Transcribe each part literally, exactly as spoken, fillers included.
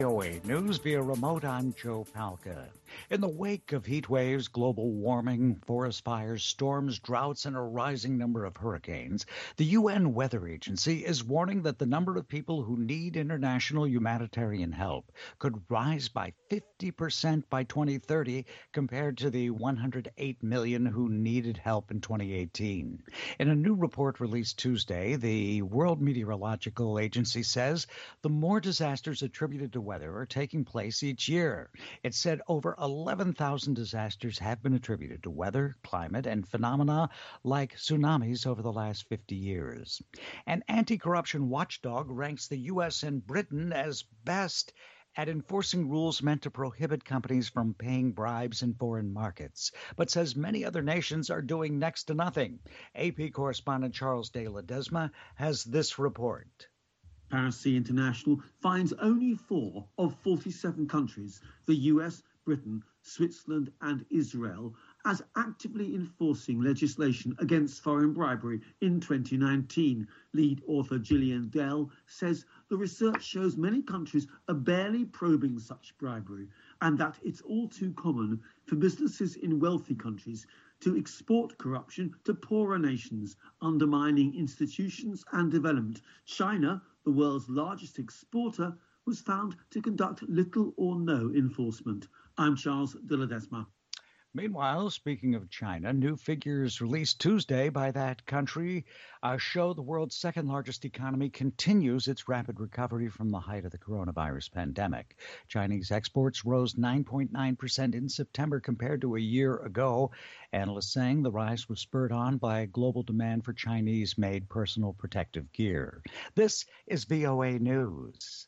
V O A News via remote, I'm Joe Palca. In the wake of heat waves, global warming, forest fires, storms, droughts, and a rising number of hurricanes, the U N Weather Agency is warning that the number of people who need international humanitarian help could rise by fifty percent by twenty thirty compared to the one hundred eight million who needed help in twenty eighteen. In a new report released Tuesday, the World Meteorological Agency says the more disasters attributed to weather are taking place each year. It said over eleven thousand disasters have been attributed to weather, climate, and phenomena like tsunamis over the last fifty years. An anti-corruption watchdog ranks the U S and Britain as best at enforcing rules meant to prohibit companies from paying bribes in foreign markets, but says many other nations are doing next to nothing. A P correspondent Charles de Ledesma has this report. Transparency International finds only four of forty-seven countries, the U S, Britain, Switzerland and Israel, as actively enforcing legislation against foreign bribery in twenty nineteen. Lead author Gillian Dell says the research shows many countries are barely probing such bribery and that it's all too common for businesses in wealthy countries to export corruption to poorer nations, undermining institutions and development. China, the world's largest exporter, was found to conduct little or no enforcement. I'm Charles de Ledesma. Meanwhile, speaking of China, new figures released Tuesday by that country uh, show the world's second largest economy continues its rapid recovery from the height of the coronavirus pandemic. Chinese exports rose nine point nine percent in September compared to a year ago. Analysts saying the rise was spurred on by global demand for Chinese-made personal protective gear. This is V O A News.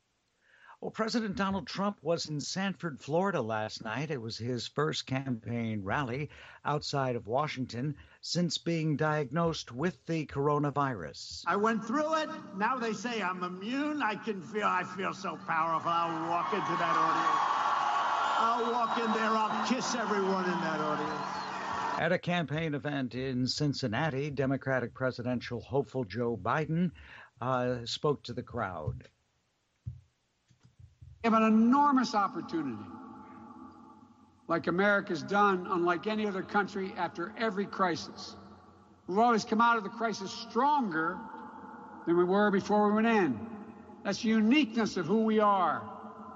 Well, President Donald Trump was in Sanford, Florida last night. It was his first campaign rally outside of Washington since being diagnosed with the coronavirus. I went through it. Now they say I'm immune. I can feel, I feel so powerful. I'll walk into that audience. I'll walk in there. I'll kiss everyone in that audience. At a campaign event in Cincinnati, Democratic presidential hopeful Joe Biden uh, spoke to the crowd. We have an enormous opportunity, like America's done, unlike any other country after every crisis. We've always come out of the crisis stronger than we were before we went in. That's the uniqueness of who we are.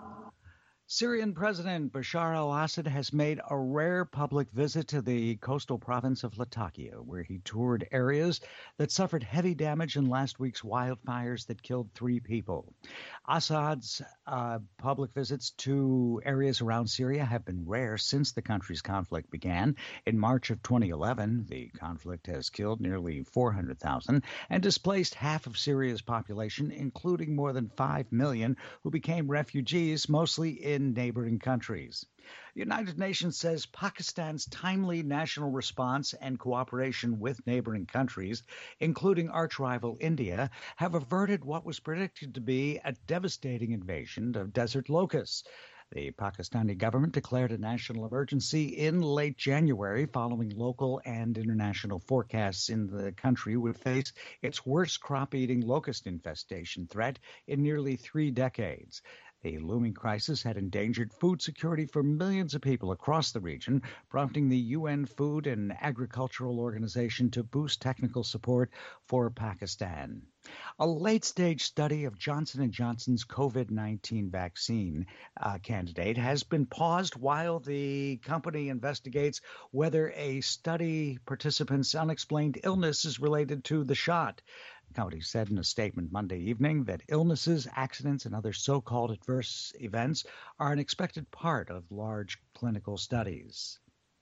Syrian President Bashar al-Assad has made a rare public visit to the coastal province of Latakia, where he toured areas that suffered heavy damage in last week's wildfires that killed three people. Assad's uh, public visits to areas around Syria have been rare since the country's conflict began. In March of twenty eleven, the conflict has killed nearly four hundred thousand and displaced half of Syria's population, including more than five million who became refugees, mostly in neighboring countries. The United Nations says Pakistan's timely national response and cooperation with neighboring countries, including arch-rival India, have averted what was predicted to be a devastating invasion of desert locusts. The Pakistani government declared a national emergency in late January following local and international forecasts in the country would face its worst crop-eating locust infestation threat in nearly three decades. The looming crisis had endangered food security for millions of people across the region, prompting the U N Food and Agricultural Organization to boost technical support for Pakistan. A late-stage study of Johnson and Johnson's COVID nineteen vaccine uh, candidate has been paused while the company investigates whether a study participant's unexplained illness is related to the shot. The company said in a statement Monday evening that illnesses, accidents, and other so-called adverse events are an expected part of large clinical studies.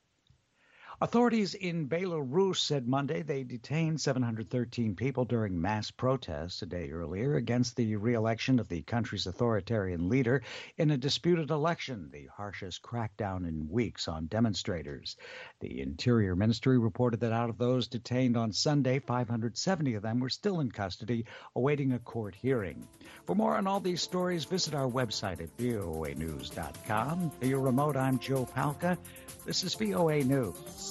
Authorities in Belarus said Monday they detained seven hundred thirteen people during mass protests a day earlier against the re-election of the country's authoritarian leader in a disputed election, the harshest crackdown in weeks on demonstrators. The Interior Ministry reported that out of those detained on Sunday, five hundred seventy of them were still in custody, awaiting a court hearing. For more on all these stories, visit our website at V O A news dot com. For your remote, I'm Joe Palca. This is V O A News.